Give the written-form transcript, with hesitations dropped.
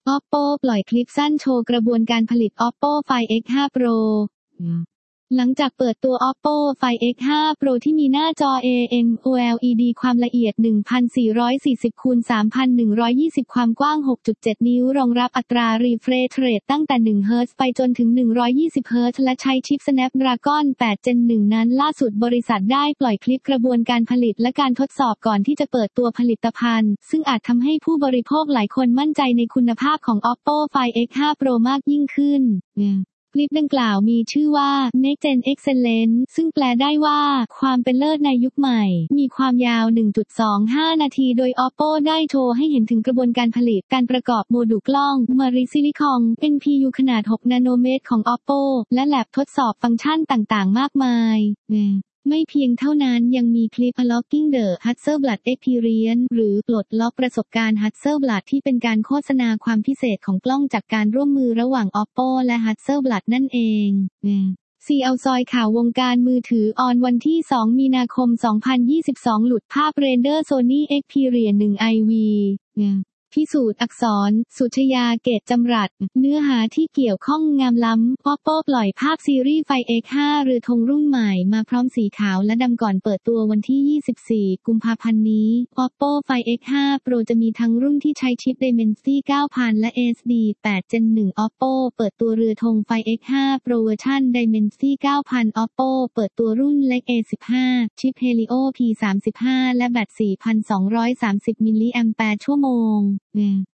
Oppo ปล่อยคลิปสั้นโชว์กระบวนการผลิต Oppo Find X5 Pro หลังจากเปิดตัว Oppo Find X5 Pro ที่มีหน้าจอ AMOLED ความละเอียด 1440x3120 ความกว้าง 6.7 นิ้วรองรับอัตรา refresh rate ตั้งแต่ 1Hz ไปจนถึง 120Hz และใช้ชิป Snapdragon 8 Gen 1 นั้นล่าสุดบริษัทได้ปล่อยคลิปกระบวนการผลิตและการทดสอบก่อนที่จะเปิดตัวผลิตภัณฑ์ซึ่งอาจทำให้ผู้บริโภคหลายคนมั่นใจในคุณภาพของ Oppo Find X5 Pro มากยิ่งขึ้นคลิปดังกล่าวมีชื่อว่า Next Gen Excellence ซึ่งแปลได้ว่าความเป็นเลิศในยุคใหม่มีความยาว 1.25 นาทีโดย Oppo ได้โชว์ให้เห็นถึงกระบวนการผลิตการประกอบโมดูลกล้อง Marisilicon NPU ขนาด 6 นาโนเมตรของ Oppo และแลบทดสอบฟังก์ชันต่างๆมากมายไม่เพียงเท่านั้นยังมีคลิป Unlocking the Hasselblad Experience หรือปลดล็อกประสบการณ์ Hasselblad ที่เป็นการโฆษณาความพิเศษของกล้องจากการร่วมมือระหว่าง Oppo และ Hasselblad นั่นเองเอาซอยข่าววงการมือถือออนวันที่ 2 มีนาคม 2022 หลุดภาพเรนเดอร์ Sony Xperia 1 IV พิสูจน์อักษรสุชยาเกตจำรัดเนื้อหาที่เกี่ยวข้องงามล้ำ Oppo ปล่อยภาพซีรีส์ Find X5 เรือธงรุ่นใหม่มาพร้อมสีขาวและดำก่อนเปิดตัววันที่ 24 กุมภาพันธ์นี้ Oppo Find X5 Pro จะมีทั้งรุ่นที่ใช้ชิป Dimensity 9000 และ SD 8 Gen 1 Oppo เปิดตัวเรือธง Find X5 Pro เวอร์ชัน Dimensity 9000 Oppo เปิดตัวรุ่นเล็ก A15 ชิป Helio P35 และแบต 4,230 มิลลิแอมป์ชั่วโมง